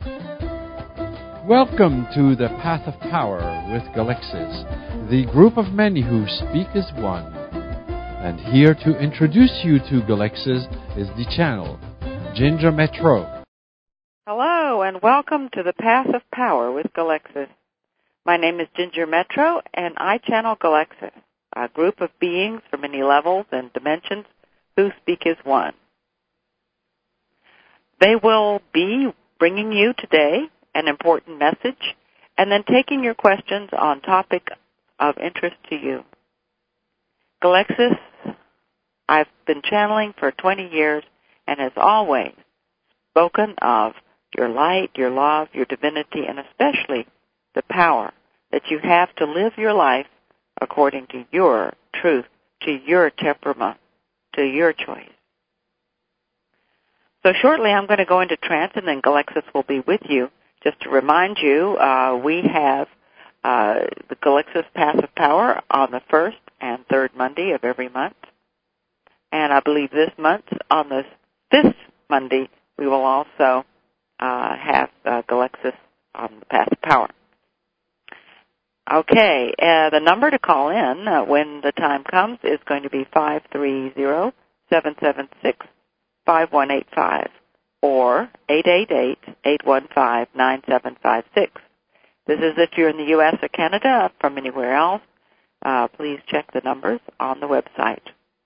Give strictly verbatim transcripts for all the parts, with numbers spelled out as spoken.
Welcome to the Path of Power with Galexis, the group of many who speak as one. And here to introduce you to Galexis is the channel, Ginger Metro. Hello, and welcome to the Path of Power with Galexis. My name is Ginger Metro, and I channel Galexis, a group of beings from many levels and dimensions who speak as one. They will be bringing you today an important message, and then taking your questions on topic of interest to you. Galexis, I've been channeling for twenty years, and as always, spoken of your light, your love, your divinity, and especially the power that you have to live your life according to your truth, to your temperament, to your choice. So shortly I'm going to go into trance, and then Galexis will be with you. Just to remind you, uh, we have uh, the Galexis Path of Power on the first and third Monday of every month. And I believe this month, on the fifth Monday, we will also uh, have uh, Galexis on the Path of Power. Okay, uh, the number to call in uh, when the time comes is going to be five three zero, seven seven six, five one eight five. Or eight eight eight, eight one five, nine seven five six. This is if you're in the U S or Canada. From anywhere else, uh, please check the numbers on the website.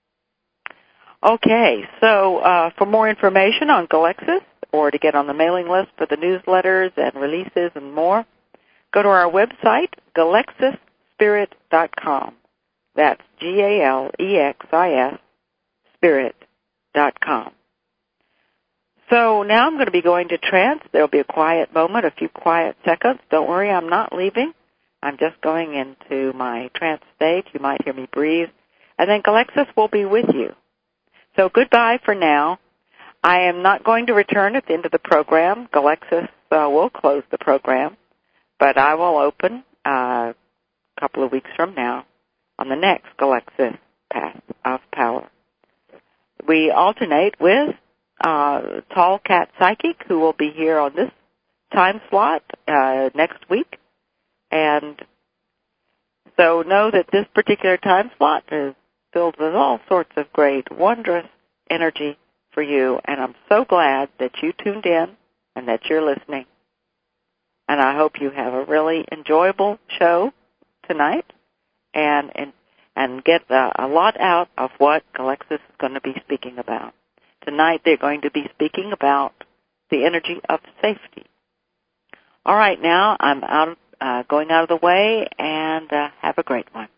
Okay, so uh, for more information on Galexis, or to get on the mailing list for the newsletters and releases and more, go to our website, galexis spirit dot com. That's G A L E X I S, spirit dot com. So now I'm going to be going to trance. There will be a quiet moment, a few quiet seconds. Don't worry, I'm not leaving. I'm just going into my trance state. You might hear me breathe. And then Galexis will be with you. So goodbye for now. I am not going to return at the end of the program. Galexis uh, will close the program, but I will open uh, a couple of weeks from now on the next Galexis Path of Power. We alternate with Uh, Tall Cat Psychic, who will be here on this time slot uh, next week. And so know that this particular time slot is filled with all sorts of great, wondrous energy for you. And I'm so glad that you tuned in and that you're listening. And I hope you have a really enjoyable show tonight and and, and get a, a lot out of what Galexis is going to be speaking about. Tonight they're going to be speaking about the energy of safety. All right, now I'm out, uh, going out of the way, and uh, have a great one.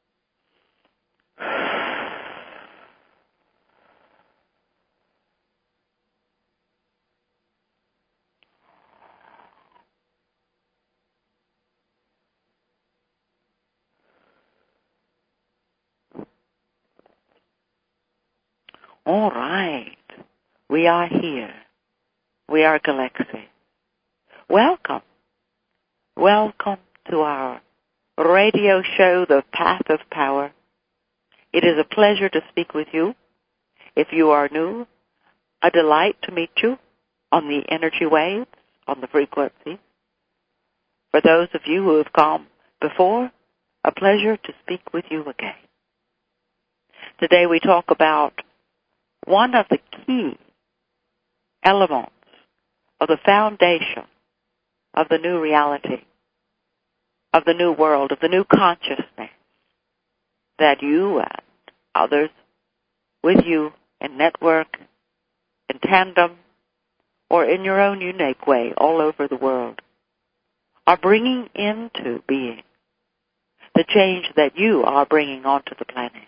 All right. We are here. We are Galexis. Welcome. Welcome to our radio show, The Path of Power. It is a pleasure to speak with you. If you are new, a delight to meet you on the energy waves, on the frequency. For those of you who have come before, a pleasure to speak with you again. Today we talk about one of the key elements of the foundation of the new reality, of the new world, of the new consciousness that you and others with you in network, in tandem, or in your own unique way all over the world are bringing into being, the change that you are bringing onto the planet.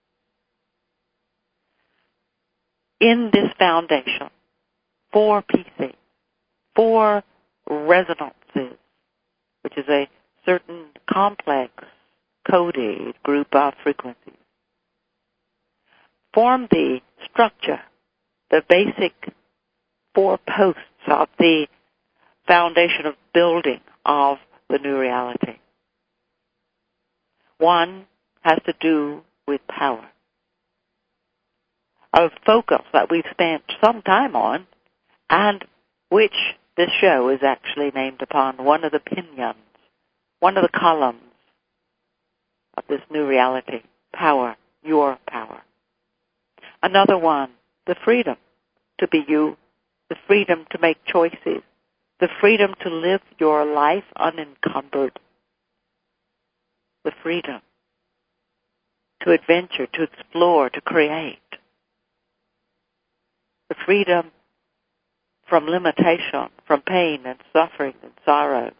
In this foundation, four pieces, four resonances, which is a certain complex, coded group of frequencies, form the structure, the basic four posts of the foundation of building of the new reality. One has to do with power. A focus that we've spent some time on, and which this show is actually named upon one of the pinions, one of the columns of this new reality, power, your power. Another one, the freedom to be you, the freedom to make choices, the freedom to live your life unencumbered, the freedom to adventure, to explore, to create, the freedom from limitation, from pain and suffering and sorrow.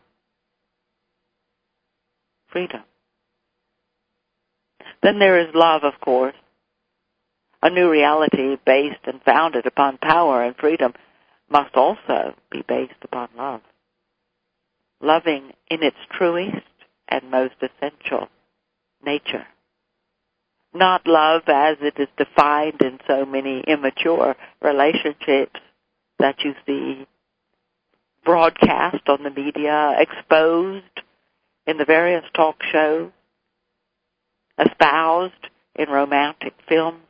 Freedom. Then there is love, of course, a new reality based and founded upon power and freedom must also be based upon love. Loving in its truest and most essential nature. Not love as it is defined in so many immature relationships that you see broadcast on the media, exposed in the various talk shows, espoused in romantic films,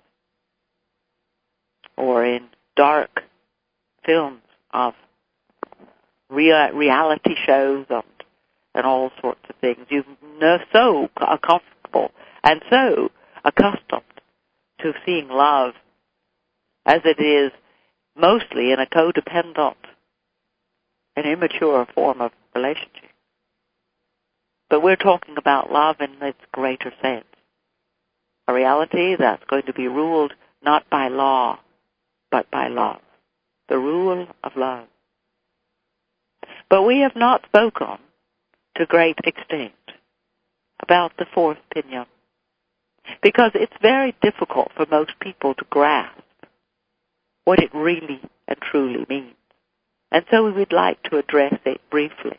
or in dark films of rea- reality shows and, and all sorts of things. You're so comfortable and so accustomed to seeing love as it is mostly in a codependent and immature form of relationship. But we're talking about love in its greater sense. A reality that's going to be ruled not by law, but by love. The rule of love. But we have not spoken to great extent about the fourth pinion, because it's very difficult for most people to grasp what it really and truly means. And so we would like to address it briefly.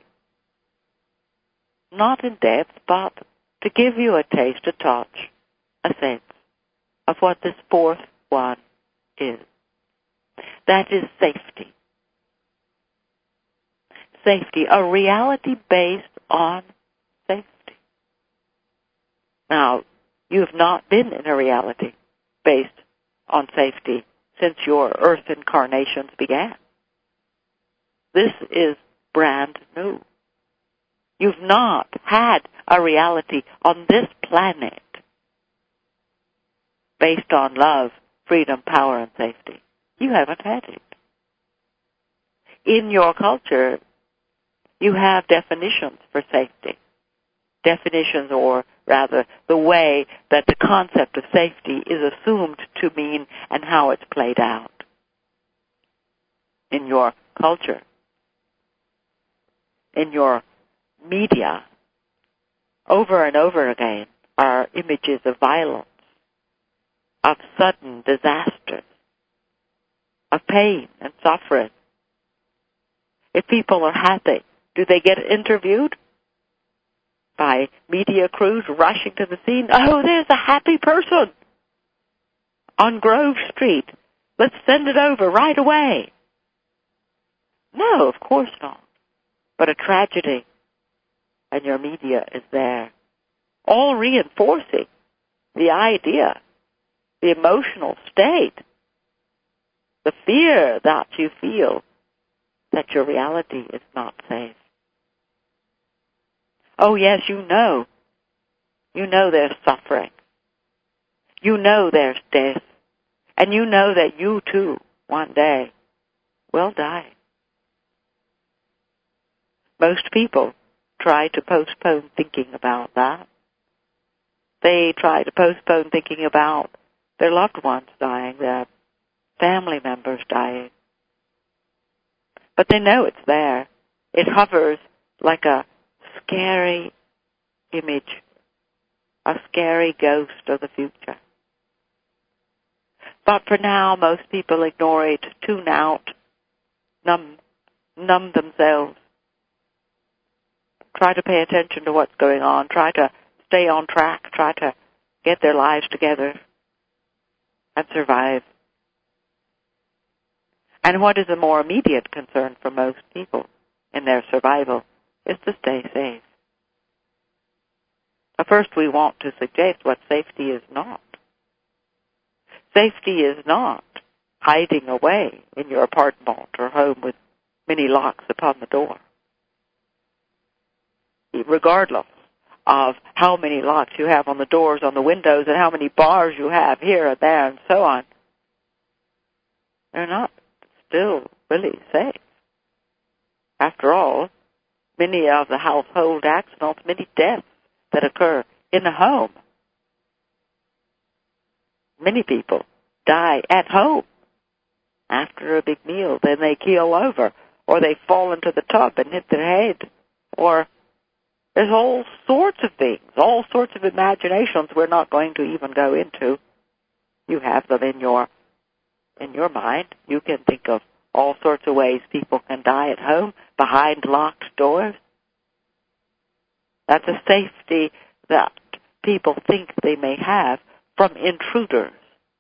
Not in depth, but to give you a taste, a touch, a sense of what this fourth one is. That is safety. Safety, a reality based on safety. Now, you have not been in a reality based on safety since your earth incarnations began. This is brand new. You've not had a reality on this planet based on love, freedom, power, and safety. You haven't had it. In your culture, you have definitions for safety. Definitions, or rather, the way that the concept of safety is assumed to mean and how it's played out in your culture. In your media, over and over again, are images of violence, of sudden disasters, of pain and suffering. If people are happy, do they get interviewed by media crews rushing to the scene? Oh, there's a happy person on Grove Street. Let's send it over right away. No, of course not. But a tragedy, and your media is there, all reinforcing the idea, the emotional state, the fear that you feel that your reality is not safe. Oh yes, you know. You know there's suffering. You know there's death. And you know that you too, one day, will die. Most people try to postpone thinking about that. They try to postpone thinking about their loved ones dying, their family members dying. But they know it's there. It hovers like a scary image, a scary ghost of the future. But for now, most people ignore it, tune out, numb, numb themselves. Try to pay attention to what's going on. Try to stay on track. Try to get their lives together and survive. And what is a more immediate concern for most people in their survival is to stay safe. But first, we want to suggest what safety is not. Safety is not hiding away in your apartment or home with many locks upon the door. Regardless of how many locks you have on the doors, on the windows, and how many bars you have here and there and so on, they're not still really safe. After all, many of the household accidents, many deaths that occur in the home, many people die at home after a big meal. Then they keel over, or they fall into the tub and hit their head, or there's all sorts of things, all sorts of imaginations we're not going to even go into. You have them in your in your mind. You can think of all sorts of ways people can die at home behind locked doors. That's a safety that people think they may have from intruders.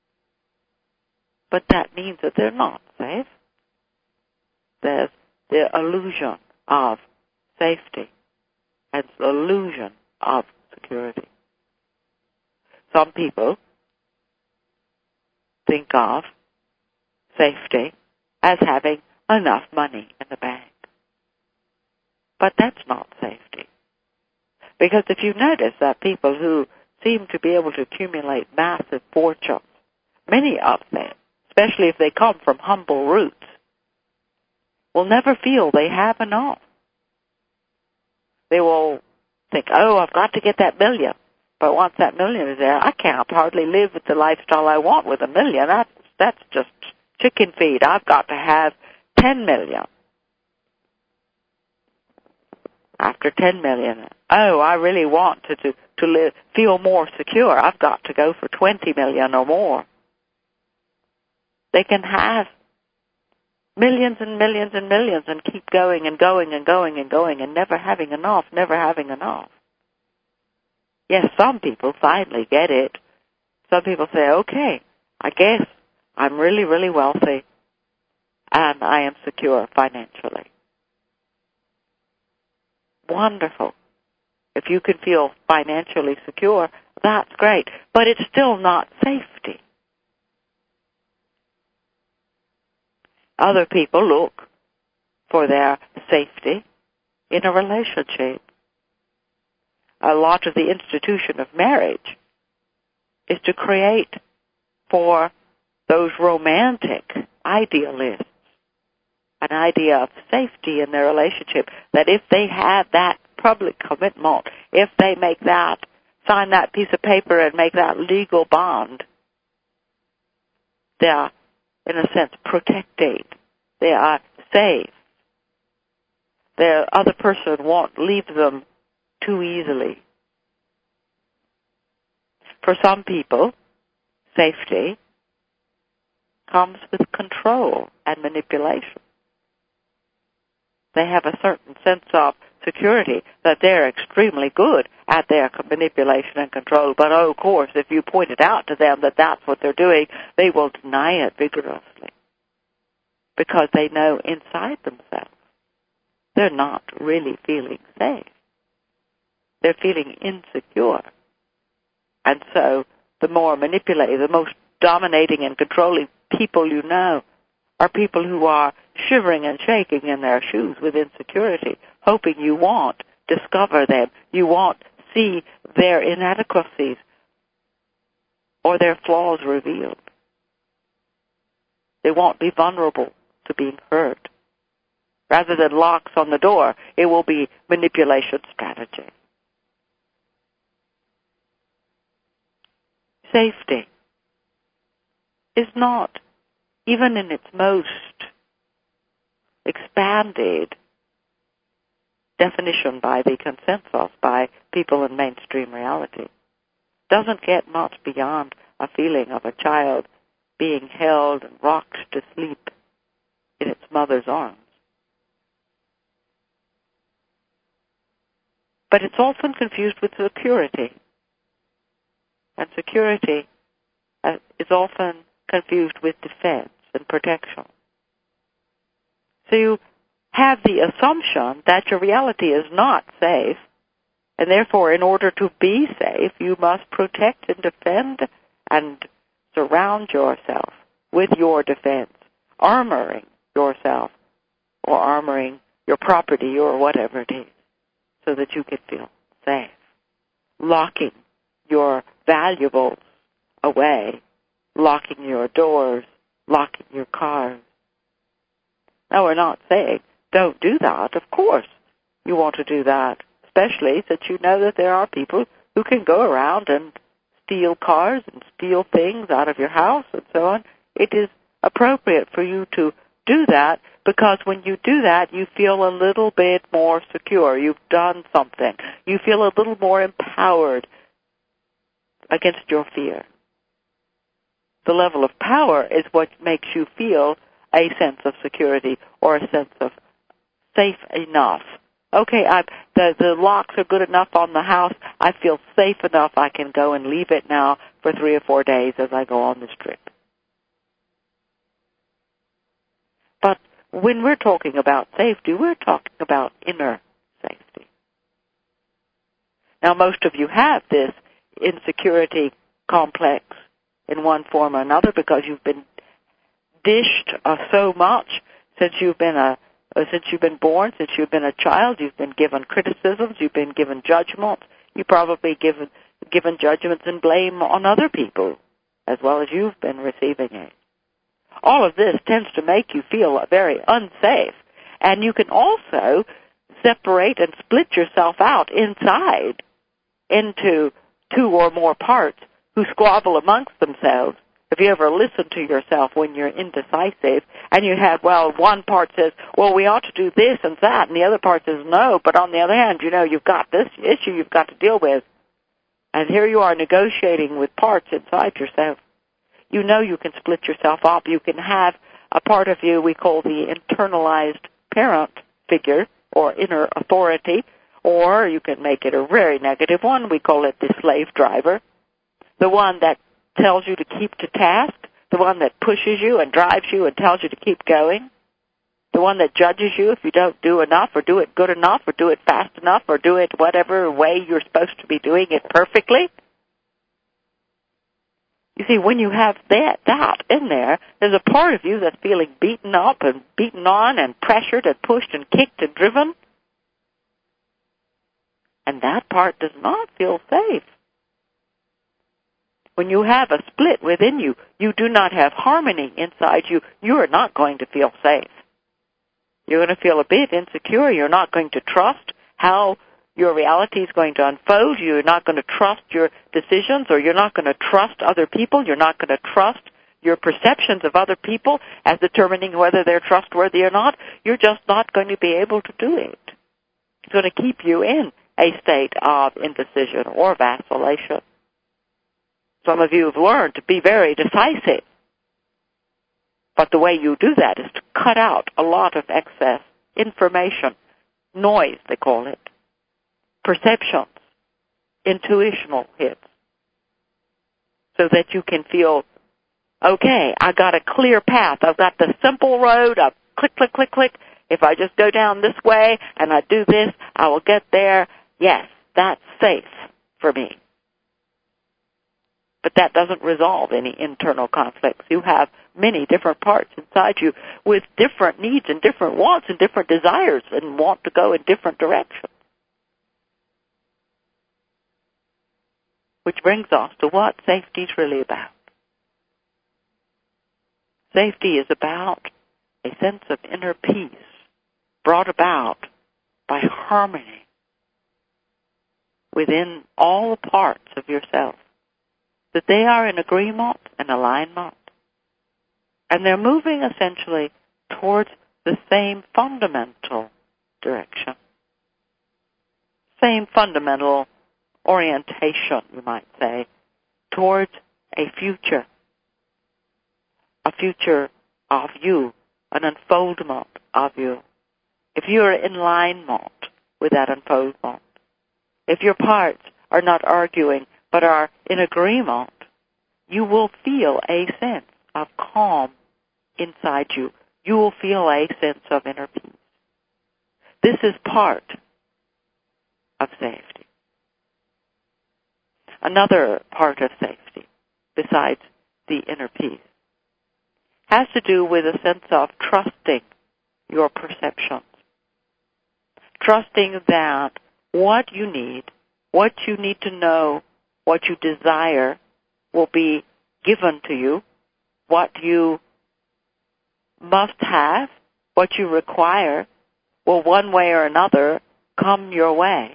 But that means that they're not safe. There's the illusion of safety and the illusion of security. Some people think of safety as having enough money in the bank. But that's not safety. Because if you notice that people who seem to be able to accumulate massive fortunes, many of them, especially if they come from humble roots, will never feel they have enough. They will think, oh, I've got to get that million. But once that million is there, I can't hardly live with the lifestyle I want with a million. That's, that's just chicken feed. I've got to have ten million. After ten million, oh, I really want to, to, to live, feel more secure. I've got to go for twenty million or more. They can have millions and millions and millions and keep going and going and going and going and never having enough, never having enough. Yes, some people finally get it. Some people say, okay, I guess I'm really, really wealthy and I am secure financially. Wonderful. If you can feel financially secure, that's great. But it's still not safety. Other people look for their safety in a relationship. A lot of the institution of marriage is to create for those romantic idealists an idea of safety in their relationship, that if they have that public commitment, if they make that, sign that piece of paper and make that legal bond, they are, in a sense, protected. They are safe. The other person won't leave them too easily. For some people, safety comes with control and manipulation. They have a certain sense of security that they're extremely good at their manipulation and control. But, oh, of course, if you point it out to them that that's what they're doing, they will deny it vigorously because they know inside themselves they're not really feeling safe. They're feeling insecure. And so the more manipulative, the most dominating and controlling people you know are people who are shivering and shaking in their shoes with insecurity, hoping you won't discover them, you won't see their inadequacies or their flaws revealed. They won't be vulnerable to being hurt. Rather than locks on the door, it will be manipulation strategy. Safety is not, even in its most expanded definition by the consensus, by people in mainstream reality, doesn't get much beyond a feeling of a child being held and rocked to sleep in its mother's arms. But it's often confused with security. And security uh, is often confused with defense and protection. So you have the assumption that your reality is not safe, and therefore in order to be safe, you must protect and defend and surround yourself with your defense, armoring yourself or armoring your property or whatever it is so that you can feel safe. Locking your valuables away, locking your doors, locking your cars. Now, we're not saying don't do that. Of course you want to do that, especially since you know that there are people who can go around and steal cars and steal things out of your house and so on. It is appropriate for you to do that because when you do that, you feel a little bit more secure. You've done something. You feel a little more empowered against your fear. The level of power is what makes you feel a sense of security or a sense of safe enough. Okay, I, the, the locks are good enough on the house. I feel safe enough I can go and leave it now for three or four days as I go on this trip. But when we're talking about safety, we're talking about inner safety. Now, most of you have this insecurity complex in one form or another because you've been dished uh, so much since you've been a uh, since you've been born, since you've been a child. You've been given criticisms, you've been given judgments, you probably given given judgments and blame on other people as well as you've been receiving it. All of this tends to make you feel very unsafe, and you can also separate and split yourself out inside into two or more parts who squabble amongst themselves. Have you ever listened to yourself when you're indecisive and you have, well, one part says, well, we ought to do this and that, and the other part says no, but on the other hand, you know, you've got this issue you've got to deal with. And here you are negotiating with parts inside yourself. You know you can split yourself up. You can have a part of you we call the internalized parent figure or inner authority, or you can make it a very negative one. We call it the slave driver, the one that tells you to keep to task, the one that pushes you and drives you and tells you to keep going, the one that judges you if you don't do enough or do it good enough or do it fast enough or do it whatever way you're supposed to be doing it perfectly. You see, when you have that, that in there, there's a part of you that's feeling beaten up and beaten on and pressured and pushed and kicked and driven. And that part does not feel safe. When you have a split within you, you do not have harmony inside you, you are not going to feel safe. You're going to feel a bit insecure. You're not going to trust how your reality is going to unfold. You're not going to trust your decisions, or you're not going to trust other people. You're not going to trust your perceptions of other people as determining whether they're trustworthy or not. You're just not going to be able to do it. It's going to keep you in a state of indecision or vacillation. Some of you have learned to be very decisive. But the way you do that is to cut out a lot of excess information, noise they call it, perceptions, intuitional hits, so that you can feel, okay, I got a clear path. I've got the simple road. I've click, click, click, click. If I just go down this way and I do this, I will get there. Yes, that's safe for me. But that doesn't resolve any internal conflicts. You have many different parts inside you with different needs and different wants and different desires and want to go in different directions. Which brings us to what safety is really about. Safety is about a sense of inner peace brought about by harmony within all the parts of yourself, that they are in agreement and alignment, and they're moving essentially towards the same fundamental direction, same fundamental orientation, you might say, towards a future, a future of you, an unfoldment of you. If you're in alignment with that unfoldment, if your parts are not arguing but are in agreement, you will feel a sense of calm inside you. You will feel a sense of inner peace. This is part of safety. Another part of safety, besides the inner peace, has to do with a sense of trusting your perceptions. Trusting that what you need, what you need to know, what you desire will be given to you, what you must have, what you require, will one way or another come your way.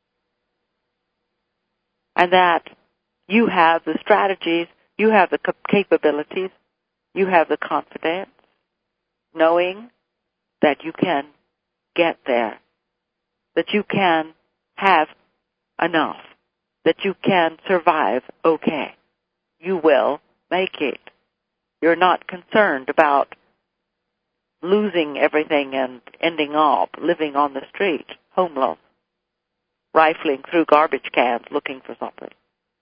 And that you have the strategies, you have the capabilities, you have the confidence, knowing that you can get there, that you can have enough, that you can survive okay. You will make it. You're not concerned about losing everything and ending up living on the street, homeless, rifling through garbage cans looking for something.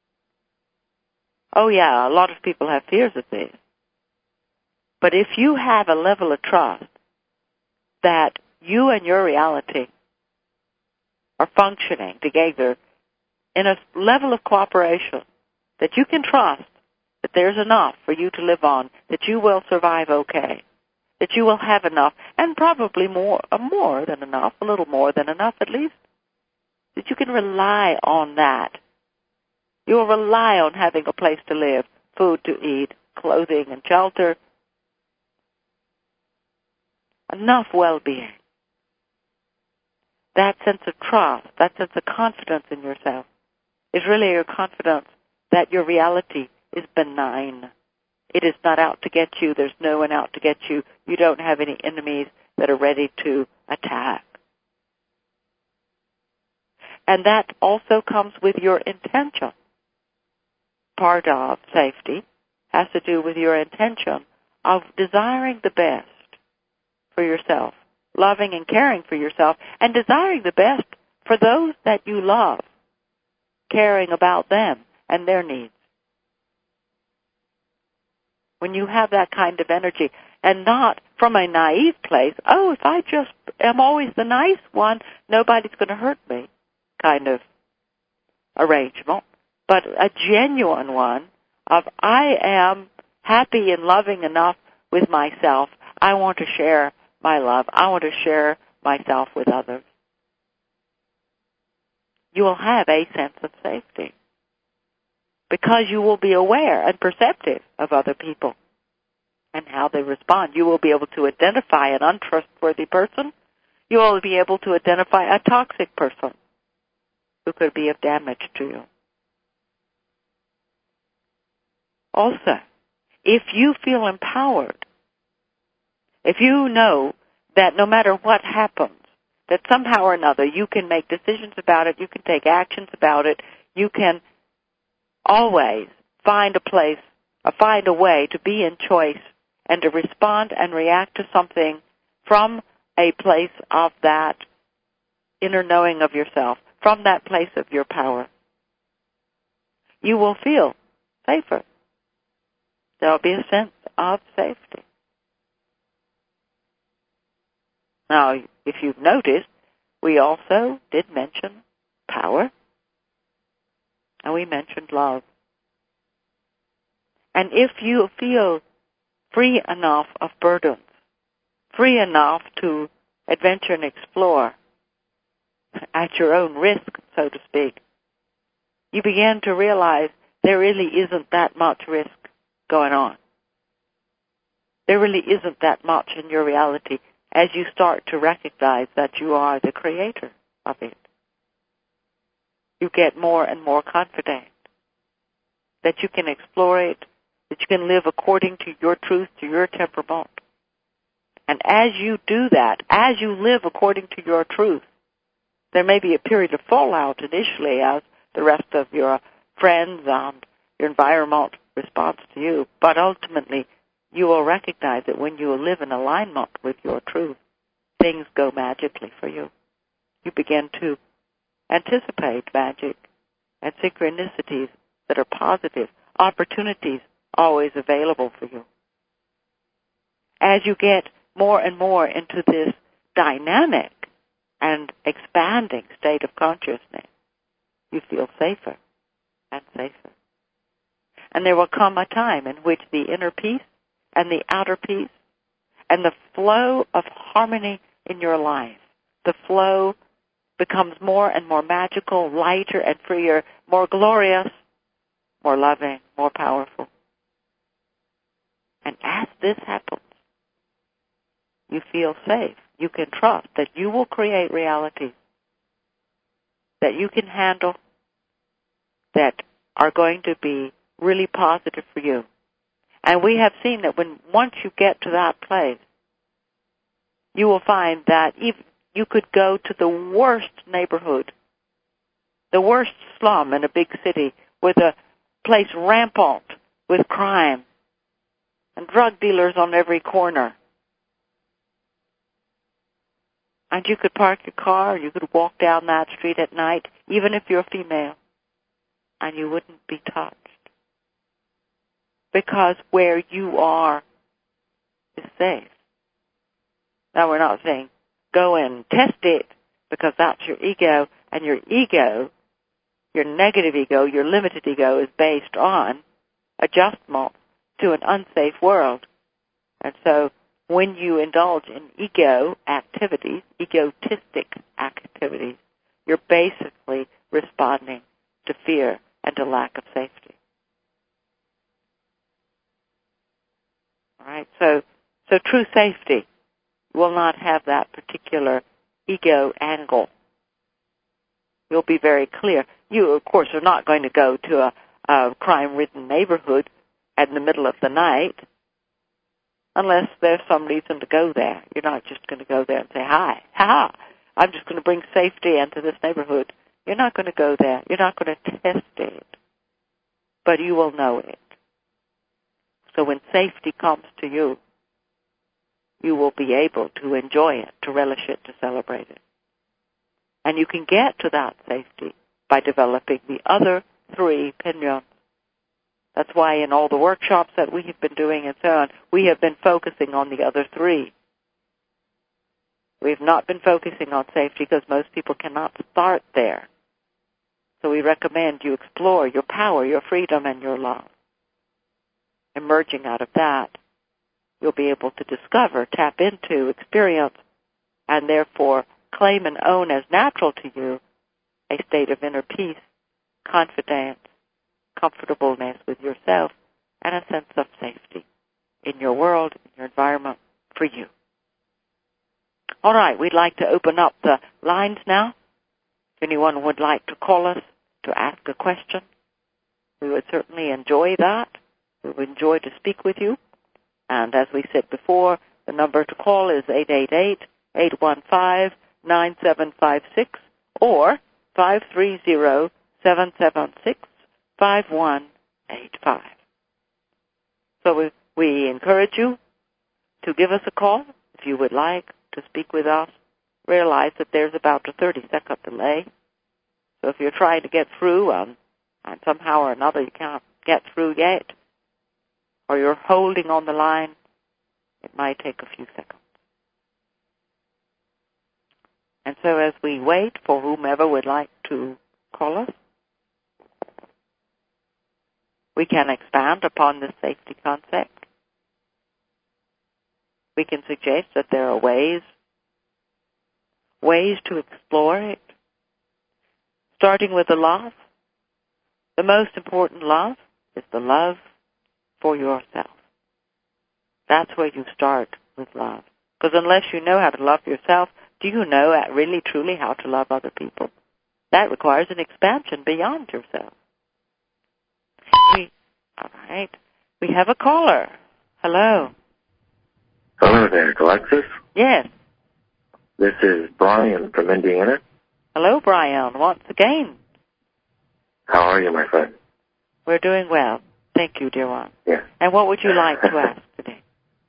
Oh yeah, a lot of people have fears of this. But if you have a level of trust that you and your reality are functioning together in a level of cooperation, that you can trust that there's enough for you to live on, that you will survive okay, that you will have enough, and probably more, uh, more than enough, a little more than enough at least, that you can rely on that. You will rely on having a place to live, food to eat, clothing and shelter, enough well-being. That sense of trust, that sense of confidence in yourself, is really your confidence that your reality is benign. It is not out to get you. There's no one out to get you. You don't have any enemies that are ready to attack. And that also comes with your intention. Part of safety has to do with your intention of desiring the best for yourself, loving and caring for yourself, and desiring the best for those that you love, caring about them and their needs. When you have that kind of energy, and not from a naive place, oh, if I just am always the nice one, nobody's going to hurt me kind of arrangement, but a genuine one of I am happy and loving enough with myself. I want to share my love. I want to share myself with others. You will have a sense of safety because you will be aware and perceptive of other people and how they respond. You will be able to identify an untrustworthy person. You will be able to identify a toxic person who could be of damage to you. Also, if you feel empowered, if you know that no matter what happens, that somehow or another you can make decisions about it, you can take actions about it, you can always find a place, or find a way to be in choice and to respond and react to something from a place of that inner knowing of yourself, from that place of your power, you will feel safer. There will be a sense of safety. Now, if you've noticed, we also did mention power, and we mentioned love. And if you feel free enough of burdens, free enough to adventure and explore at your own risk, so to speak, you begin to realize there really isn't that much risk going on. There really isn't that much in your reality as you start to recognize that you are the creator of it. You get more and more confident that you can explore it, that you can live according to your truth, to your temperament. And as you do that, as you live according to your truth, there may be a period of fallout initially as the rest of your friends and your environment responds to you, but ultimately you will recognize that when you live in alignment with your truth, things go magically for you. You begin to anticipate magic and synchronicities that are positive, opportunities always available for you. As you get more and more into this dynamic and expanding state of consciousness, you feel safer and safer. And there will come a time in which the inner peace and the outer peace and the flow of harmony in your life, the flow becomes more and more magical, lighter and freer, more glorious, more loving, more powerful. And as this happens, you feel safe. You can trust that you will create realities that you can handle, that are going to be really positive for you. And we have seen that when once you get to that place, you will find that if you could go to the worst neighborhood, the worst slum in a big city, with a place rampant with crime and drug dealers on every corner. And you could park your car, you could walk down that street at night, even if you're female, and you wouldn't be touched. Because where you are is safe. Now, we're not saying go and test it, because that's your ego, and your ego, your negative ego, your limited ego, is based on adjustment to an unsafe world. And so when you indulge in ego activities, egotistic activities, you're basically responding to fear and to lack of safety. All right, so so true safety will not have that particular ego angle. You'll be very clear. You, of course, are not going to go to a, a crime-ridden neighborhood in the middle of the night unless there's some reason to go there. You're not just going to go there and say, hi, ha-ha, I'm just going to bring safety into this neighborhood. You're not going to go there. You're not going to test it. But you will know it. So when safety comes to you, you will be able to enjoy it, to relish it, to celebrate it. And you can get to that safety by developing the other three pinyons. That's why in all the workshops that we have been doing and so on, we have been focusing on the other three. We have not been focusing on safety because most people cannot start there. So we recommend you explore your power, your freedom, and your love. Emerging out of that, you'll be able to discover, tap into, experience, and therefore claim and own as natural to you a state of inner peace, confidence, comfortableness with yourself, and a sense of safety in your world, in your environment, for you. All right, we'd like to open up the lines now. If anyone would like to call us to ask a question, we would certainly enjoy that. We would enjoy to speak with you. And as we said before, the number to call is eight eight eight, eight one five, nine seven five six or five three zero, seven seven six, five one eight five. So we, we encourage you to give us a call if you would like to speak with us. Realize that there's about a thirty-second delay. So if you're trying to get through um, and somehow or another you can't get through yet, or you're holding on the line, it might take a few seconds. And so as we wait for whomever would like to call us, we can expand upon this safety concept. We can suggest that there are ways, ways to explore it, starting with the love. The most important love is the love for yourself. That's where you start with love. Because unless you know how to love yourself, do you know really, truly how to love other people? That requires an expansion beyond yourself. We, all right. We have a caller. Hello. Hello there, Galexis. Yes. This is Brian from Indiana. Hello, Brian, once again. How are you, my friend? We're doing well. Thank you, dear one. Yes. And what would you like to ask today?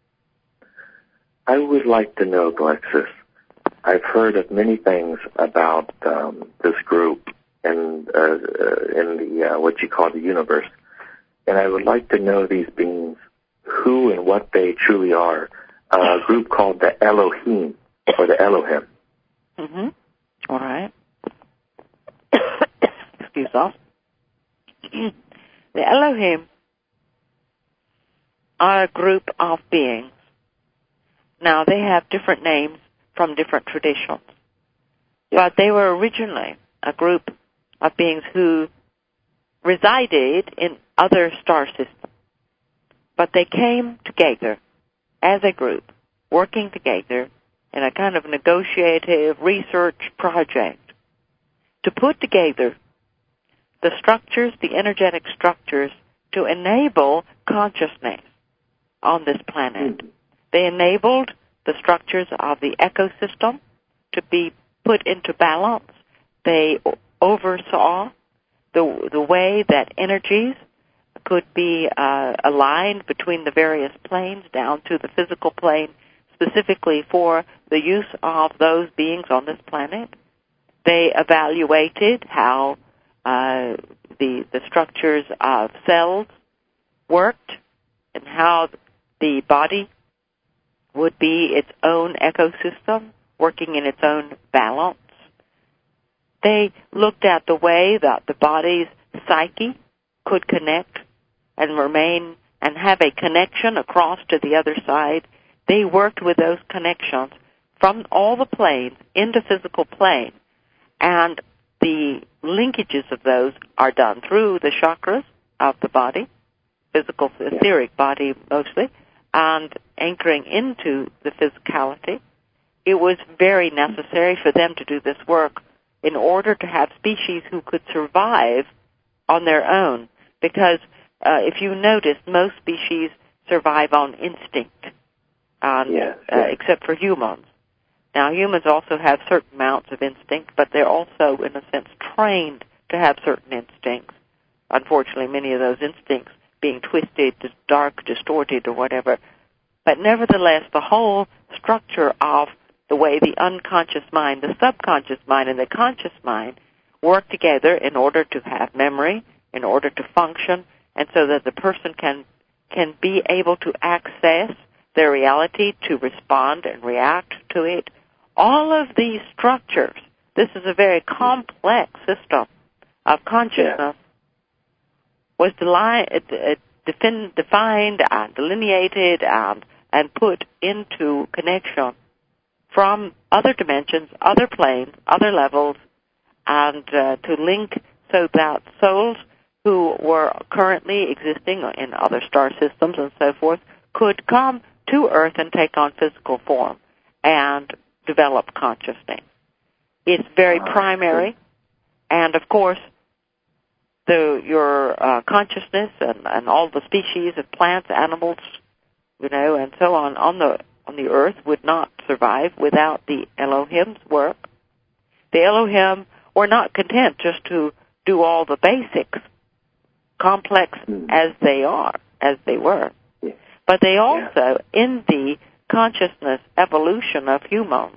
I would like to know, Galexis, I've heard of many things about um, this group and uh, uh, in the uh, what you call the universe, and I would like to know these beings, who and what they truly are. Uh, a group called the Elohim, or the Elohim. Mm-hmm. All right. Excuse us. The Elohim are a group of beings Now, they have different names from different traditions, Yeah. but they were originally a group of beings who resided in other star systems. But they came together as a group, working together in a kind of negotiative research project to put together the structures, the energetic structures, to enable consciousness on this planet. Mm. They enabled the structures of the ecosystem to be put into balance. They oversaw the the way that energies could be uh, aligned between the various planes down to the physical plane, specifically for the use of those beings on this planet. They evaluated how uh, the the structures of cells worked and how the body would be its own ecosystem, working in its own balance. They looked at the way that the body's psyche could connect and remain and have a connection across to the other side. They worked with those connections from all the planes into physical plane, and the linkages of those are done through the chakras of the body, physical, etheric body mostly, and anchoring into the physicality. It was very necessary for them to do this work in order to have species who could survive on their own, because uh, if you notice, most species survive on instinct, um, yes, uh, yes. except for humans. Now, humans also have certain amounts of instinct, but they're also, in a sense, trained to have certain instincts. Unfortunately, many of those instincts being twisted, dark, distorted, or whatever. But nevertheless, the whole structure of the way the unconscious mind, the subconscious mind, and the conscious mind work together in order to have memory, in order to function, and so that the person can can be able to access their reality, to respond and react to it. All of these structures, this is a very complex system of consciousness, was deli- defin- defined and delineated and, and put into connection from other dimensions, other planes, other levels, and uh, to link so that souls who were currently existing in other star systems and so forth could come to Earth and take on physical form and develop consciousness. It's very primary, and of course, the, your uh, consciousness and, and all the species of plants, animals, you know, and so on on the on the Earth would not survive without the Elohim's work. The Elohim were not content just to do all the basics, complex as they are, as they were, but they also, in the consciousness evolution of humans,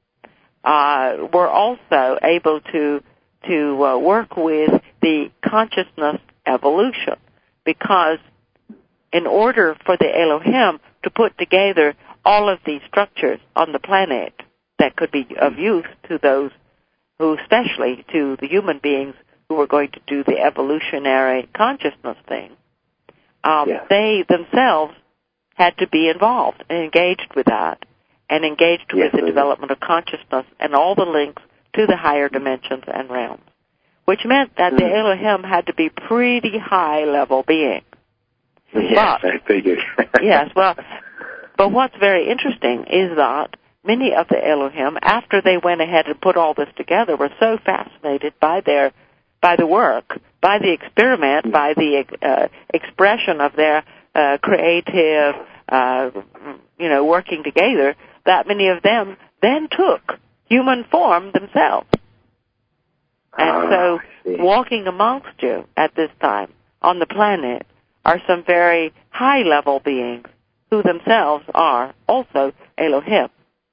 uh, were also able to to uh, work with the consciousness evolution, because in order for the Elohim to put together all of these structures on the planet that could be of use to those who, especially to the human beings who were going to do the evolutionary consciousness thing, um, yeah. they themselves had to be involved and engaged with that, and engaged yes, with the development of consciousness and all the links to the higher dimensions and realms, which meant that mm. the Elohim had to be pretty high-level beings. Yes, but, I figured. yes, well, but what's very interesting is that many of the Elohim, after they went ahead and put all this together, were so fascinated by their, by the work, by the experiment, mm. by the uh, expression of their uh, creative, uh, you know, working together, that many of them then took human form themselves. And ah, so, walking amongst you at this time on the planet are some very high-level beings who themselves are also Elohim.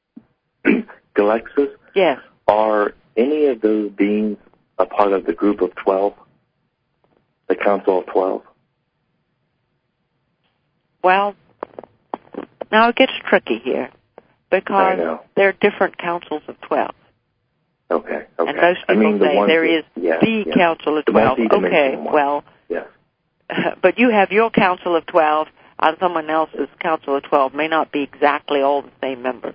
Galexis? Yes. Are any of those beings a part of the group of twelve? The Council of Twelve? Well, now it gets tricky here, because there are different councils of twelve. Okay, okay. And most people I mean, say the there that, is yeah, the yeah. Council of the twelve. Okay, one. well, yes. but you have your Council of twelve, on someone else's Council of Twelve may not be exactly all the same members.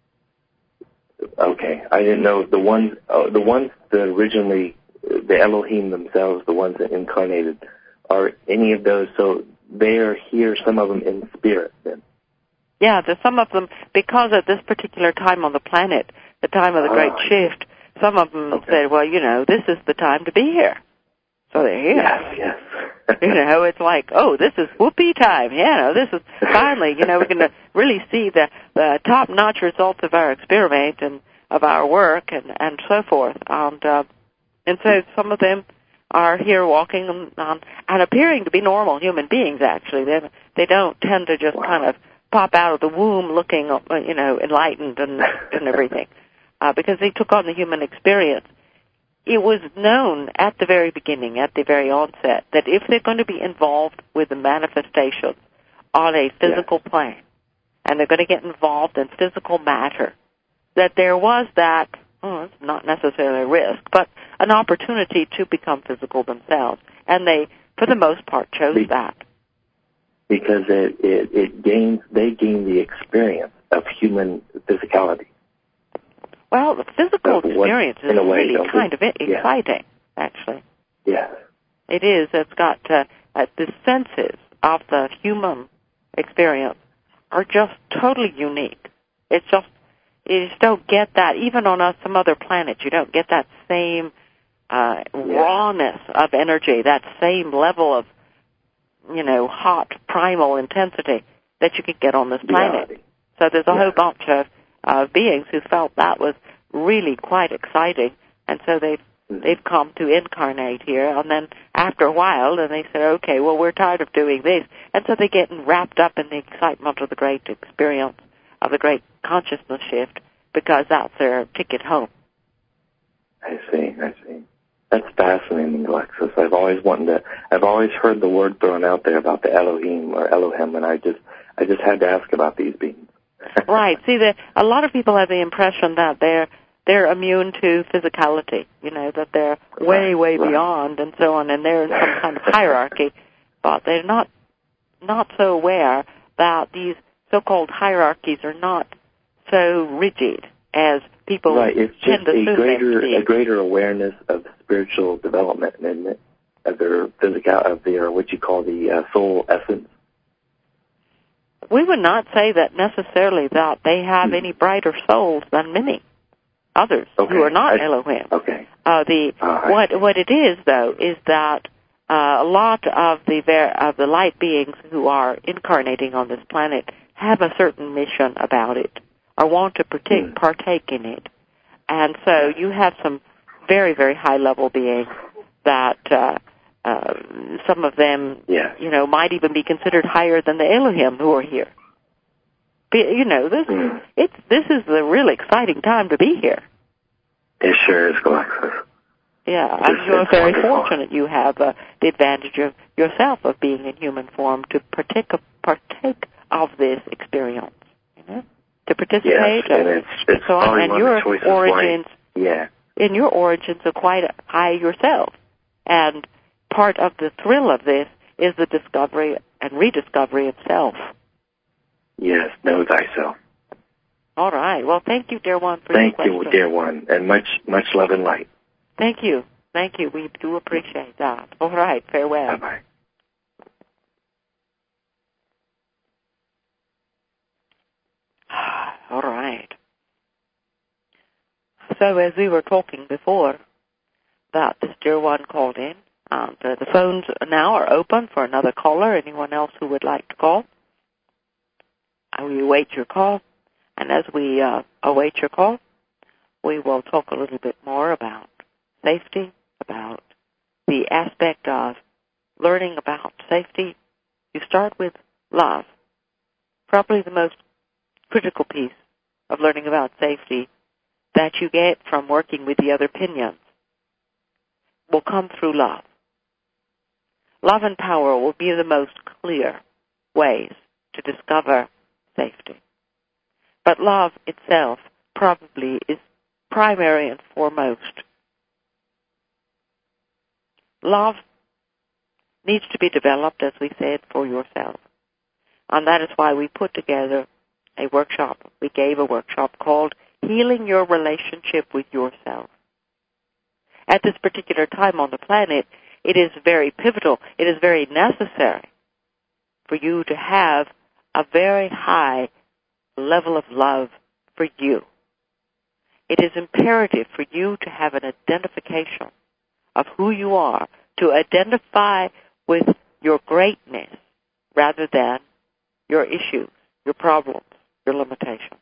Okay, I didn't know the ones, uh, the ones that originally, the Elohim themselves, the ones that incarnated, are any of those, so they are here, some of them in spirit then? Yeah, there's some of them, because at this particular time on the planet, the time of the Great Ah. Shift, some of them Okay. said, well, you know, this is the time to be here. So they're here. Yes, yes. You know, it's like, oh, this is whoopee time. Yeah, no, this is finally, you know, we're going to really see the, the top-notch results of our experiment and of our work and, and so forth. And, uh, and so some of them are here walking on, and appearing to be normal human beings, actually. They, they don't tend to just Wow. kind of pop out of the womb looking, you know, enlightened and, and everything, uh, because they took on the human experience. It was known at the very beginning, at the very onset, that if they're going to be involved with the manifestations on a physical yes. plane, and they're going to get involved in physical matter, that there was that, oh, it's not necessarily a risk, but an opportunity to become physical themselves. And they, for the most part, chose Be- that. Because it, it, it gains, they gain the experience of human physicality. Well, the physical So what- experience is in a way, really don't kind we? of i- Yeah. exciting, actually. Yes. It is. It's got uh, uh, the senses of the human experience are just totally unique. It's just, you just don't get that. Even on uh, some other planets, you don't get that same uh, Yeah. rawness of energy, that same level of, you know, hot, primal intensity that you could get on this planet. Reality. So there's a Yeah. whole bunch of uh, beings who felt that was really quite exciting, and so they've Mhm. they've come to incarnate here. And then after a while, then they said, okay, well, we're tired of doing this, and so they get wrapped up in the excitement of the great experience, of the great consciousness shift, because that's their ticket home. I see, I see. That's fascinating, Alexis. I've always wanted to, I've always heard the word thrown out there about the Elohim or Elohim, and I just, I just had to ask about these beings. Right. See, the, a lot of people have the impression that they're they're immune to physicality, you know, that they're way, Right, way right. beyond and so on, and they're in some kind of hierarchy, but they're not not so aware that these so-called hierarchies are not so rigid as people Right, it's tend just to a assume them to greater, be. a greater awareness of spiritual development, isn't it? Of their physical, of their, what you call the uh, soul essence. We would not say that necessarily that they have Hmm. any brighter souls than many others Okay. who are not I- Elohim. Okay. Uh, the Uh, I what see. what it is though is that uh, a lot of the ver- of the light beings who are incarnating on this planet have a certain mission about it, or want to partake Hmm. partake in it, and so you have some very very high level beings that uh, uh, some of them Yes. you know might even be considered higher than the Elohim who are here. Be, you know this Hmm. it's this is the really exciting time to be here. It sure is, Alexis. Yeah, It's- and you're it's very wonderful. fortunate you have uh, the advantage of yourself of being in human form to partake of, partake of this experience, you know, to participate. Yes, and uh, it's, it's so on. probably And one your of the choices origins, why, yeah. in your origins are quite high yourself, and part of the thrill of this is the discovery and rediscovery of self. Yes, know thyself. All right. Well, thank you, dear one, for Thank your you, question. dear one, and much, much love and light. Thank you. Thank you. We do appreciate that. All right. Farewell. Bye-bye. All right. So as we were talking before, that this dear one called in, and uh, the phones now are open for another caller. Anyone else who would like to call? I will await your call, and as we uh, await your call, we will talk a little bit more about safety, about the aspect of learning about safety. You start with love, probably the most critical piece of learning about safety that you get from working with the other pinions will come through love. Love and power will be the most clear ways to discover safety. But love itself probably is primary and foremost. Love needs to be developed, as we said, for yourself. And that is why we put together a workshop. We gave a workshop called Healing Your Relationship with Yourself. At this particular time on the planet, it is very pivotal. It is very necessary for you to have a very high level of love for you. It is imperative for you to have an identification of who you are, to identify with your greatness rather than your issues, your problems, your limitations.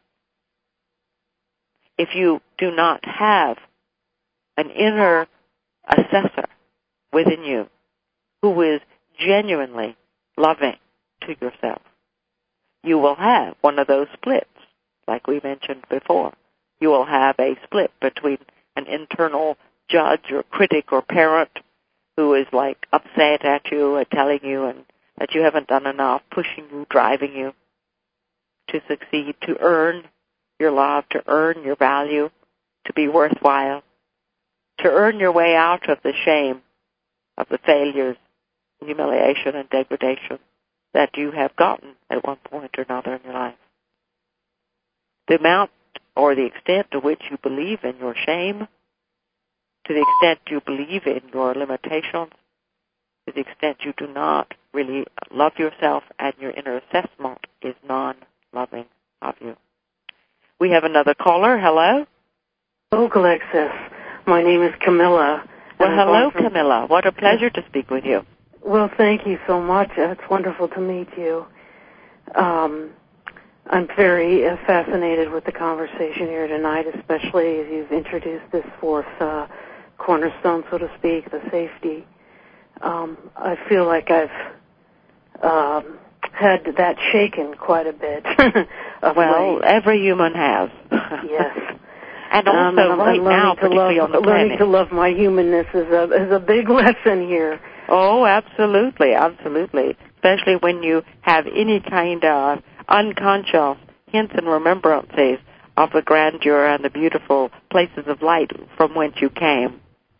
If you do not have an inner assessor within you who is genuinely loving to yourself, you will have one of those splits, like we mentioned before. You will have a split between an internal judge or critic or parent who is like upset at you and telling you and that you haven't done enough, pushing you, driving you to succeed, to earn your love, to earn your value, to be worthwhile, to earn your way out of the shame of the failures, humiliation, and degradation that you have gotten at one point or another in your life. The amount or the extent to which you believe in your shame, to the extent you believe in your limitations, to the extent you do not really love yourself and your inner assessment is non-loving of you. We have another caller. Hello? Hello, Galexis. My name is Camilla. Well, hello, from... Camilla. What a pleasure to speak with you. Well, thank you so much. It's wonderful to meet you. Um, I'm very uh, fascinated with the conversation here tonight, especially as you've introduced this fourth uh, cornerstone, so to speak, the safety. Um, I feel like I've um, had that shaken quite a bit. Well, late. Every human has. Yes. And also, um, and right now, particularly love, on the learning planet. to love my humanness is a is a big lesson here. Oh, absolutely, absolutely. Especially when you have any kind of unconscious hints and remembrances of the grandeur and the beautiful places of light from whence you came.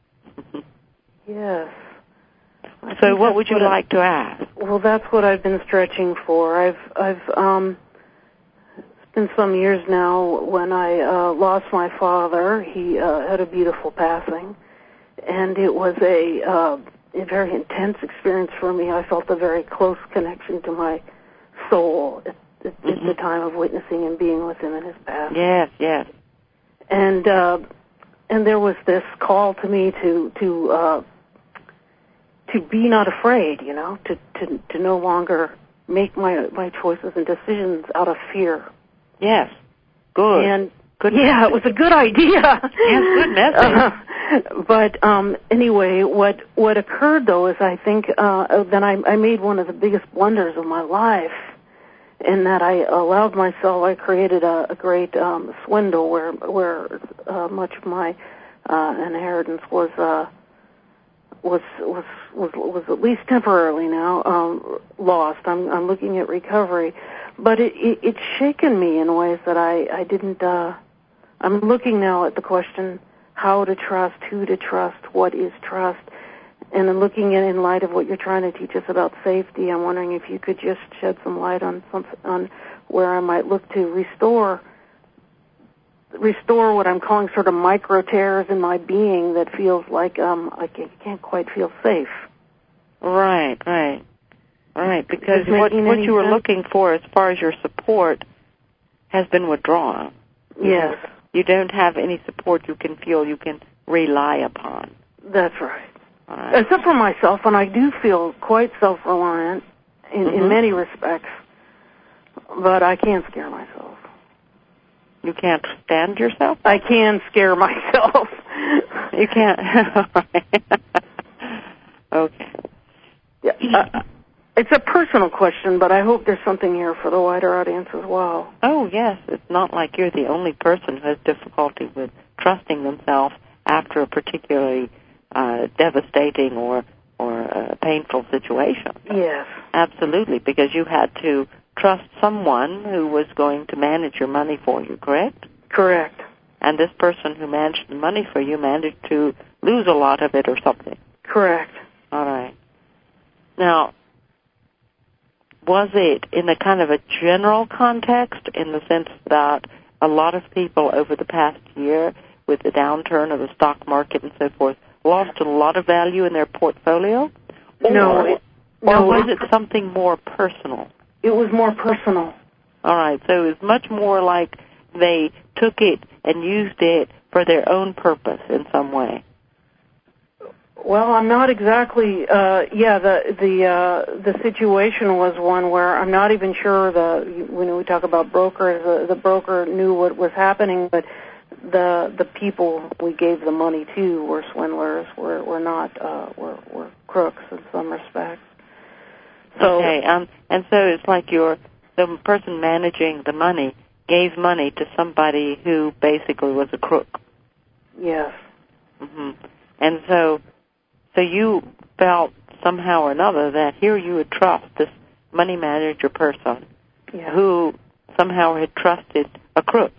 Yes. I So what would you what like I, to ask? Well, that's what I've been stretching for. I've, I've, um, it's been some years now when I uh, lost my father. He uh, had a beautiful passing, and it was a, uh, a very intense experience for me. I felt a very close connection to my soul at, at, mm-hmm. at the time of witnessing and being with him in his passing. Yes, yes. And uh, and there was this call to me to to uh, to be not afraid, you know, to, to, to no longer make my my choices and decisions out of fear. Yes, good. And good. Yeah, it was a good idea. Yes, good message. Uh, but um, anyway, what what occurred though is I think uh, then I, I made one of the biggest blunders of my life, in that I allowed myself. I created a, a great um, swindle where where uh, much of my uh, inheritance was. Uh, Was, was was was at least temporarily now um, lost. I'm I'm looking at recovery, but it, it it's shaken me in ways that I I didn't. Uh, I'm looking now at the question: how to trust, who to trust, what is trust, and I'm looking at in light of what you're trying to teach us about safety. I'm wondering if you could just shed some light on some on where I might look to restore. restore what I'm calling sort of micro tears in my being that feels like um, I can't quite feel safe. Right, right, right. Because what, what you were sense? looking for as far as your support has been withdrawn. Yes. You don't have any support you can feel you can rely upon. That's right. right. Except for myself, and I do feel quite self-reliant in, mm-hmm. in many respects, but I can't scare myself. You can't stand yourself? I can scare myself. You can't. Okay. Yeah, uh, it's a personal question, but I hope there's something here for the wider audience as well. Oh, yes. It's not like you're the only person who has difficulty with trusting themselves after a particularly uh, devastating or, or uh, painful situation. Yes. Absolutely, because you had to trust someone who was going to manage your money for you, correct? Correct. And this person who managed the money for you managed to lose a lot of it or something. Correct. All right. Now, was it in a kind of a general context, in the sense that a lot of people over the past year, with the downturn of the stock market and so forth, lost a lot of value in their portfolio? No. Or, It, or no, was it something more personal? It was more personal. All right, so it was much more like they took it and used it for their own purpose in some way. Well, I'm not exactly. Uh, yeah, the the uh, the situation was one where I'm not even sure the when we talk about brokers, the, the broker knew what was happening, but the the people we gave the money to were swindlers. Were were not uh, were were crooks in some respects. So, okay, um, and so it's like you're the person managing the money gave money to somebody who basically was a crook. Yes. Mm-hmm. And so. So you felt somehow or another that here you would trust this money manager person Yeah. who somehow had trusted a crook.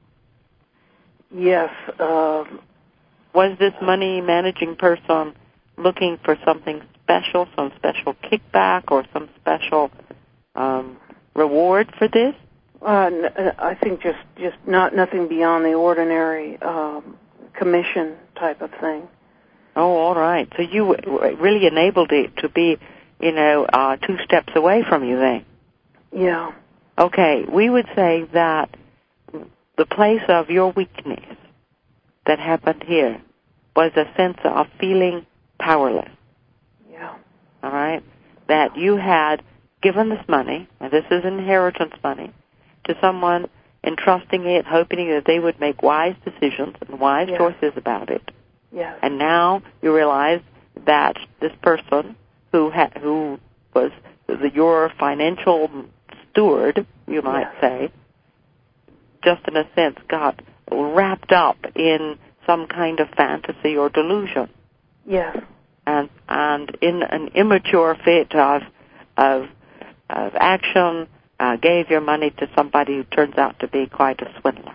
Yes. Uh, Was this money managing person looking for something special, some special kickback or some special um, reward for this? uh, I think just, just not nothing beyond the ordinary um, commission type of thing. Oh, all right. So you really enabled it to be, you know, uh, two steps away from you then. Yeah. Okay, we would say that the place of your weakness that happened here was a sense of feeling powerless. Yeah. All right? That you had given this money, and this is inheritance money, to someone, entrusting it, hoping that they would make wise decisions and wise Yes. choices about it. Yes. And now you realize that this person who ha- who was the, your financial steward, you might Yes. say, just in a sense got wrapped up in some kind of fantasy or delusion. Yes. And and in an immature fit of of, of action, uh, gave your money to somebody who turns out to be quite a swindler.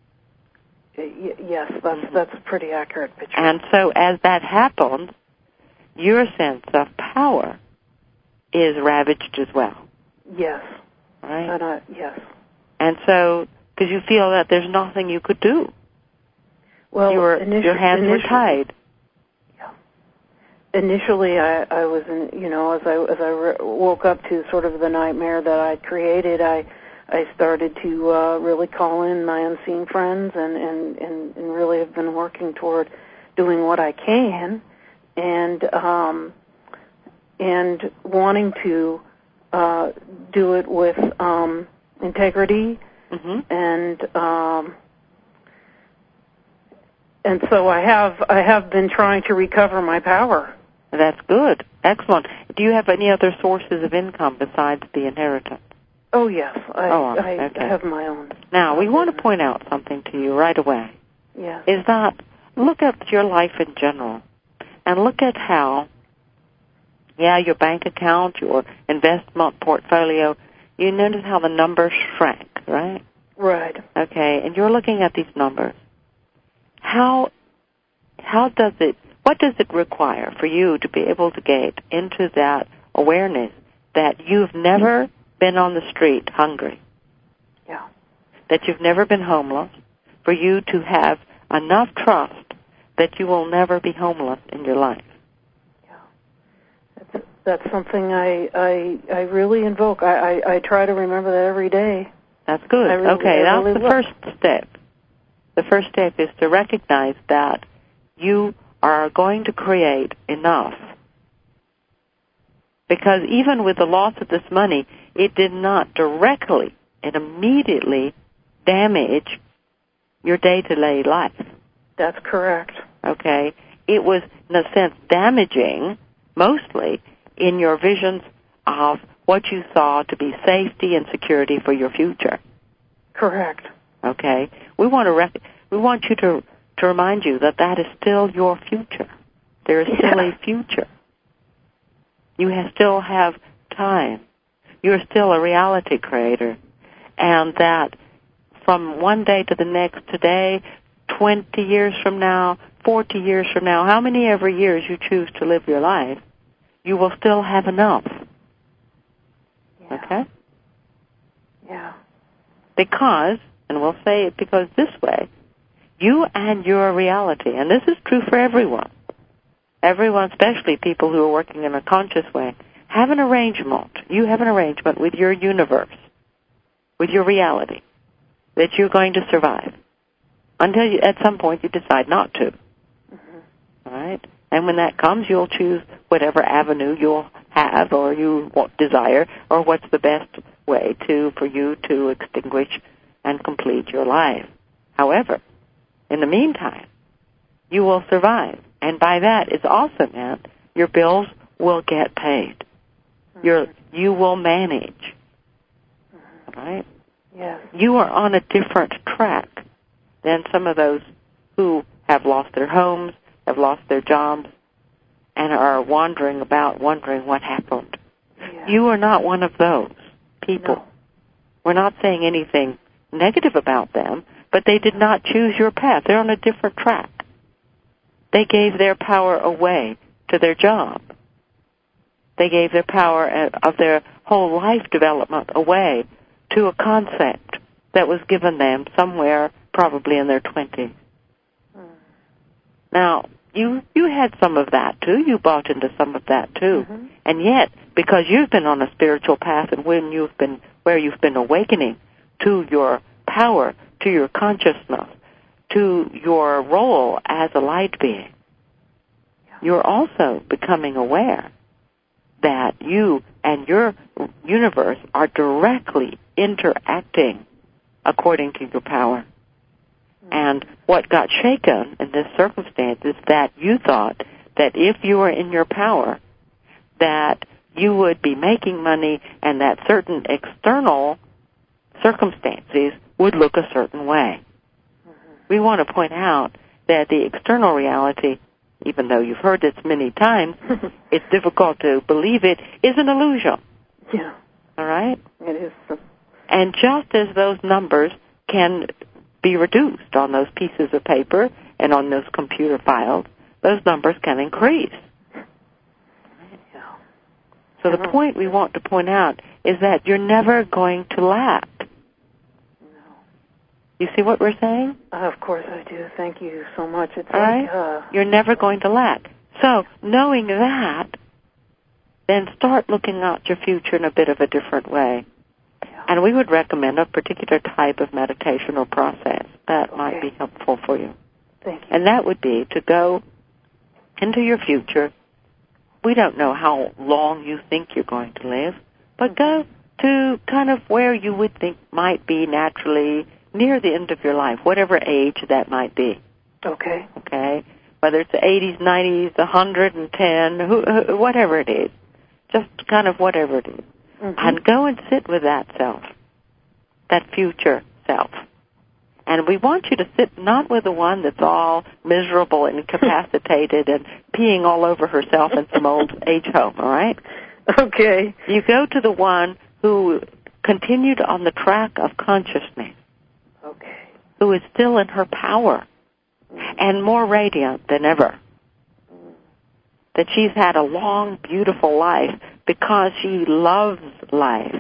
Y- yes, that's that's a pretty accurate picture. And so as that happens, your sense of power is ravaged as well. Yes. Right? And I, yes. And so, because you feel that there's nothing you could do. Well, your, initi- your hands were tied. Yeah. Initially, I, I was in, you know, as I as I re- woke up to sort of the nightmare that I created, I I started to uh, really call in my unseen friends and, and, and, and really have been working toward doing what I can and um, and wanting to uh, do it with um, integrity Mm-hmm. and um, and so I have I have been trying to recover my power. That's good. Excellent. Do you have any other sources of income besides the inheritance? Oh, yes. I, Oh, I okay. have my own. Now, we want to point out something to you right away. Yes. Is that look at your life in general and look at how, yeah, your bank account, your investment portfolio, you notice how the numbers shrank, right? Right. Okay, and you're looking at these numbers. How how does it, what does it require for you to be able to get into that awareness that you've never been on the street hungry? Yeah. That you've never been homeless, for you to have enough trust that you will never be homeless in your life. Yeah. That's, that's something I, I I really invoke. I, I, I try to remember that every day. That's good. I really, okay, I that's really the look. first step. The first step is to recognize that you are going to create enough. Because even with the loss of this money, it did not directly and immediately damage your day-to-day life. That's correct. Okay? It was, in a sense, damaging, mostly, in your visions of what you saw to be safety and security for your future. Correct. Okay? We want to rec- we want you to to remind you that that is still your future. There is still Yeah. a future. You have, still have time. You're still a reality creator. And that from one day to the next, today, twenty years from now, forty years from now, how many ever years you choose to live your life, you will still have enough. Yeah. Okay? Yeah. Because, and we'll say it because this way, you and your reality, and this is true for everyone, everyone, especially people who are working in a conscious way, have an arrangement. You have an arrangement with your universe, with your reality, that you're going to survive until you, at some point you decide not to. Mm-hmm. All right? And when that comes, you'll choose whatever avenue you'll have or you desire, or what's the best way to for you to extinguish and complete your life. However, in the meantime, you will survive. And by that is also meant your bills will get paid. Mm-hmm. Your, you will manage. Mm-hmm. Right? Yes. You are on a different track than some of those who have lost their homes, have lost their jobs, and are wandering about wondering what happened. Yeah. You are not one of those people. No. We're not saying anything negative about them, but they did not choose your path. They're on a different track. They gave their power away to their job. They gave their power of their whole life development away to a concept that was given them somewhere probably in their twenties. Mm. Now, you you had some of that too. You bought into some of that too. Mm-hmm. And yet, because you've been on a spiritual path and when you've been where you've been awakening to your power, to your consciousness, to your role as a light being, you're also becoming aware that you and your universe are directly interacting according to your power. And what got shaken in this circumstance is that you thought that if you were in your power, that you would be making money and that certain external circumstances would look a certain way. Mm-hmm. We want to point out that the external reality, even though you've heard this many times, it's difficult to believe it, is an illusion. Yeah. All right? It is. And just as those numbers can be reduced on those pieces of paper and on those computer files, those numbers can increase. Yeah. So the point we want to point out is that you're never going to lack. No. You see what we're saying? Uh, of course I do. Thank you so much. It's All like, right? Uh, you're never going to lack. So knowing that, then start looking at your future in a bit of a different way. And we would recommend a particular type of meditation or process that okay. might be helpful for you. Thank you. And that would be to go into your future. We don't know how long you think you're going to live, but go to kind of where you would think might be naturally near the end of your life, whatever age that might be. Okay. Okay? Whether it's the eighties, nineties, one hundred ten, who, whatever it is. Just kind of whatever it is. Mm-hmm. And go and sit with that self, that future self. And we want you to sit not with the one that's all miserable and incapacitated and peeing all over herself in some old age home, all right? Okay. You go to the one who continued on the track of consciousness. Okay. Who is still in her power mm. and more radiant than ever. Mm. That she's had a long, beautiful life because she loves life.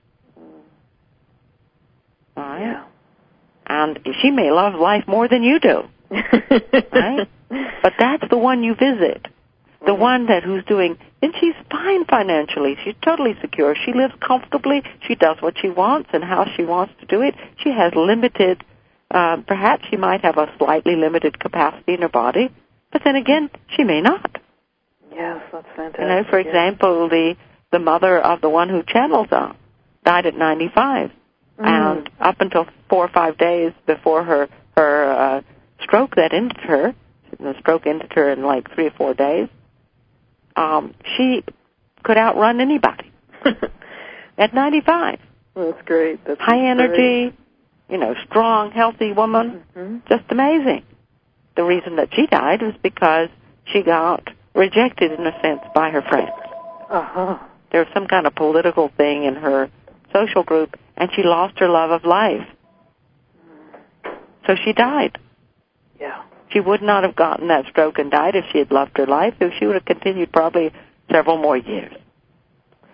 All right? Yeah. And she may love life more than you do. Right? But that's the one you visit. The mm-hmm. one that who's doing, and she's fine financially. She's totally secure. She lives comfortably. She does what she wants and how she wants to do it. She has limited, uh, perhaps she might have a slightly limited capacity in her body, but then again, she may not. Yes, that's fantastic. You know, for example, the the mother of the one who channels her died at ninety-five, mm. and up until four or five days before her her uh, stroke that ended her, the stroke ended her in like three or four days. Um, she could outrun anybody at ninety-five. Well, that's great. That's high great. energy, you know, strong, healthy woman, mm-hmm. just amazing. The reason that she died was because she got rejected, in a sense, by her friends. Uh-huh. There was some kind of political thing in her social group, and she lost her love of life. So she died. Yeah. She would not have gotten that stroke and died if she had loved her life. If she would have continued probably several more years. Right?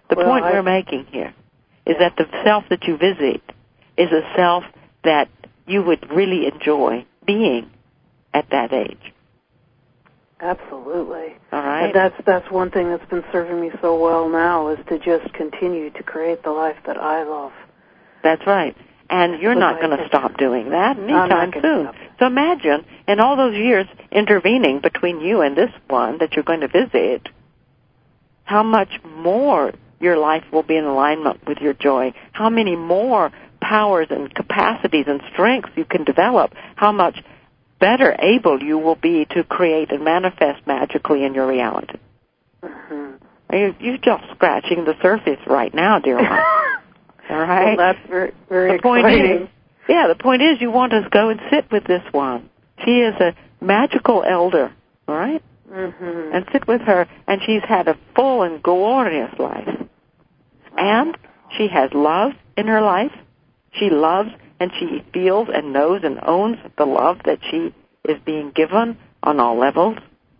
The well, point I, we're making here is that the self that you visit is a self that you would really enjoy being at that age. Absolutely. All right. And that's that's one thing that's been serving me so well now, is to just continue to create the life that I love. That's right. And you're With not my going to kids. stop doing that I'm not anytime gonna soon. stop. So imagine, in all those years intervening between you and this one that you're going to visit, how much more your life will be in alignment with your joy, how many more powers and capacities and strengths you can develop, how much better able you will be to create and manifest magically in your reality. Mm-hmm. You, you're just scratching the surface right now, dear one. All right? Well, that's very, very the point exciting. Is, yeah, the point is you want to go and sit with this one. She is a magical elder, all right? Mm-hmm. And sit with her, and she's had a full and glorious life. And she has love in her life. She loves and she feels and knows and owns the love that she is being given on all levels.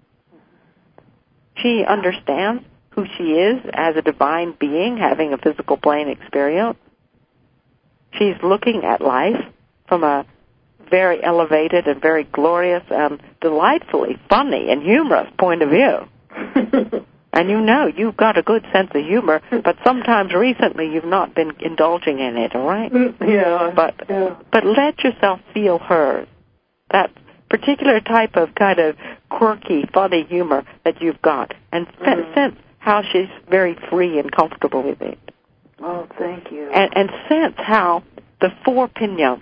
She understands who she is as a divine being having a physical plane experience. She's looking at life from a very elevated and very glorious and delightfully funny and humorous point of view. And you know, you've got a good sense of humor, but sometimes recently you've not been indulging in it, all right? Yeah. But yeah. but let yourself feel hers. That particular type of kind of quirky, funny humor that you've got, and mm. sense how she's very free and comfortable with it. Oh, thank you. And, and sense how the four pinions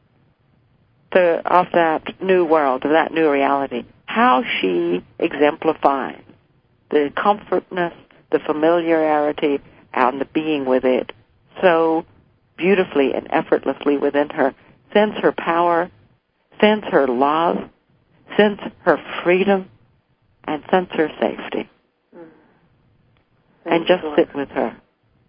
the, of that new world, of that new reality, how she exemplifies the comfortness, the familiarity, and the being with it so beautifully and effortlessly within her. Sense her power, sense her love, sense her freedom, and sense her safety. Mm. And just you, sit with her.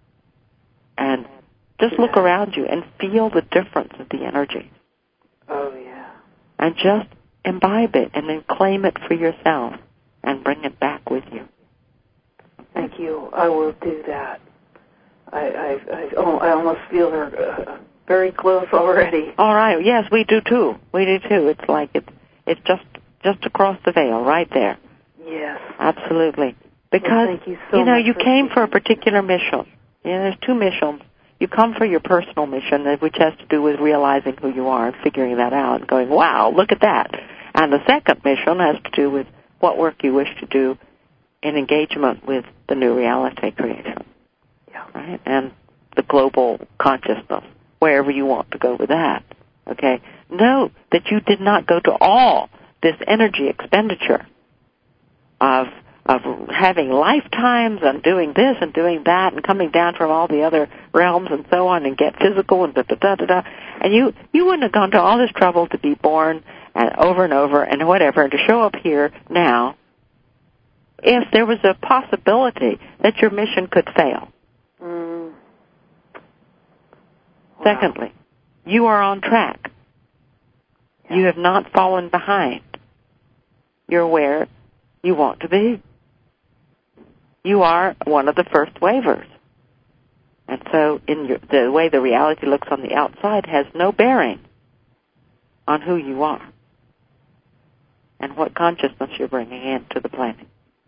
And just yeah. look around you and feel the difference of the energy. Oh, yeah. And just imbibe it and then claim it for yourself and bring it back with you. Thank you. I will do that. I I, I, oh, I almost feel her uh, very close already. All right. Yes, we do too. We do too. It's like it's it's just just across the veil, right there. Yes. Absolutely. Because well, thank you, so you know much you for came for a particular mission. You know, there's two missions. You come for your personal mission, which has to do with realizing who you are and figuring that out and going, wow, look at that. And the second mission has to do with what work you wish to do in engagement with the new reality creation. Yeah. Right? And the global consciousness, wherever you want to go with that. Okay? Know that you did not go to all this energy expenditure of of having lifetimes and doing this and doing that and coming down from all the other realms and so on and get physical and da da da da da. And you, you wouldn't have gone to all this trouble to be born and over and over and whatever and to show up here now if there was a possibility that your mission could fail. Mm. Wow. Secondly, you are on track. Yeah. You have not fallen behind. You're where you want to be. You are one of the first wavers. And so in your, the way the reality looks on the outside has no bearing on who you are and what consciousness you're bringing into the planet.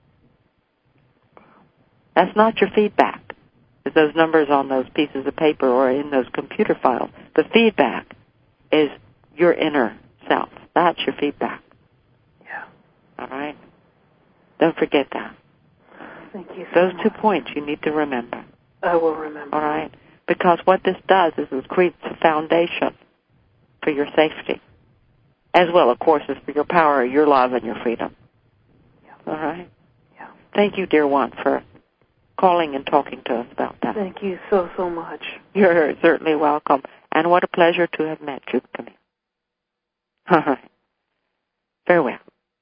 That's not your feedback. It's those numbers on those pieces of paper or in those computer files. The feedback is your inner self. That's your feedback. Yeah. All right? Don't forget that. Thank you so Those much. two points you need to remember. I will remember. All right? Because what this does is it creates a foundation for your safety, as well, of course, as for your power, your love, and your freedom. Yeah. All right? Yeah. Thank you, dear one, for calling and talking to us about that. Thank you so, so much. You're certainly welcome. And what a pleasure to have met you, Camille. All right. Farewell.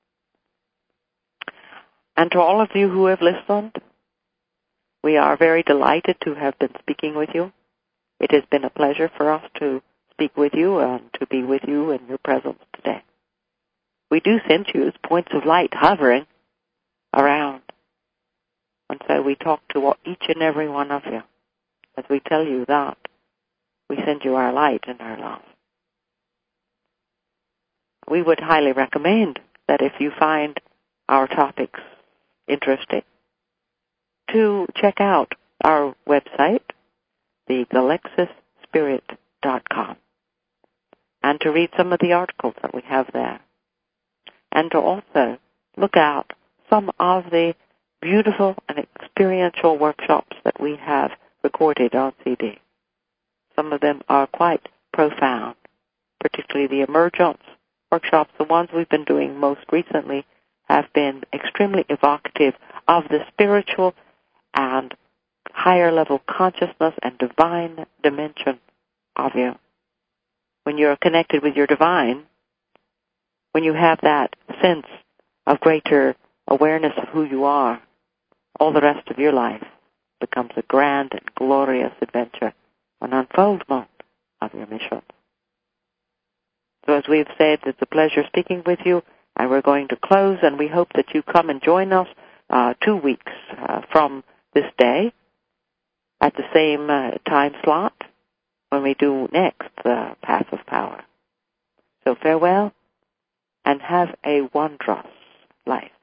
And to all of you who have listened, we are very delighted to have been speaking with you. It has been a pleasure for us to speak with you and to be with you in your presence today. We do sense you as points of light hovering around. And so we talk to each and every one of you as we tell you that we send you our light and our love. We would highly recommend that if you find our topics interesting, to check out our website, the galexis spirit dot com, and to read some of the articles that we have there, and to also look out some of the beautiful and experiential workshops that we have recorded on C D. Some of them are quite profound, particularly the emergence workshops. The ones we've been doing most recently have been extremely evocative of the spiritual and higher level consciousness and divine dimension of you. When you're connected with your divine, when you have that sense of greater awareness of who you are, all the rest of your life becomes a grand and glorious adventure, an unfoldment of your mission. So as we've said, it's a pleasure speaking with you, and we're going to close, and we hope that you come and join us uh, two weeks uh, from this day at the same uh, time slot when we do next the Path of Power. So farewell, and have a wondrous life.